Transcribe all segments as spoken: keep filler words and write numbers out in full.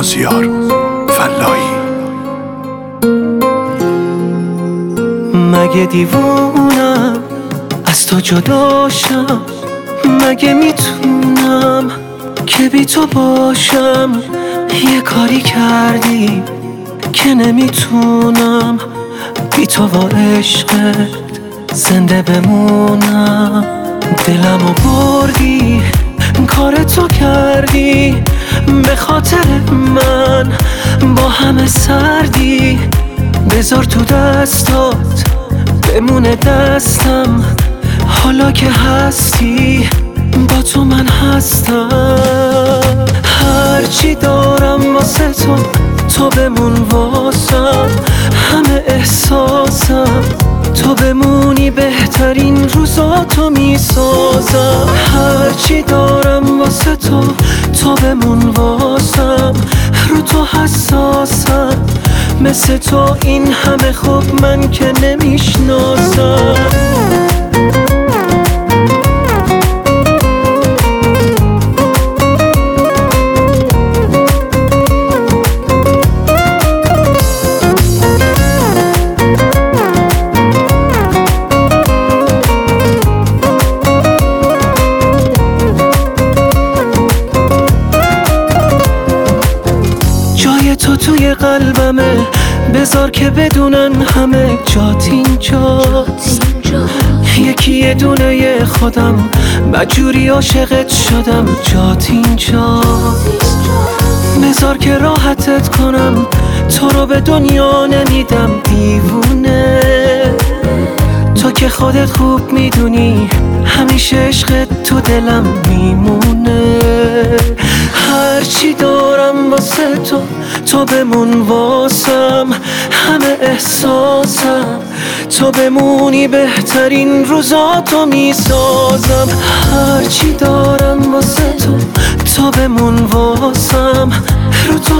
مازیار فلاحی. مگه دیوونم از تو جداشم؟ مگه میتونم که بی تو باشم؟ یه کاری کردی که نمیتونم بی تو و عشقت زنده بمونم. دلمو بردی کار تو کردی، به خاطر من با همه سردی. بذار تو دستات بمونه دستم، حالا که هستی با تو من هستم. هرچی دارم واسه تو، تو بمون واسم. همه احساسم تو بمونی، بهترین روزاتو میسازم. هرچی دارم واسه تو، تو بمون واسم. رو تو حساسم، مثل تو این همه خوب من که نمیشناسم. جای تو توی قلبمه، بذار که بدونن همه جات اینجاست. یکی یه دونه خودم مجبوری عاشقت شدم، جات اینجاست. بذار که راحتت کنم، تو رو به دنیا نمیدم دیوونه. تو که خودت خوب میدونی همیشه عشقت تو دلم میمونه. هرچی دارم واسه تو، تو بمون واسم. همه احساسم تو بمونی، بهترین روزاتو میسازم. هرچی دارم واسه تو، تو بمون واسم. رو تو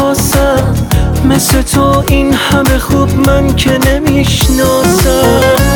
حساسم، مثل تو این همه خوب من که نمیشناسم.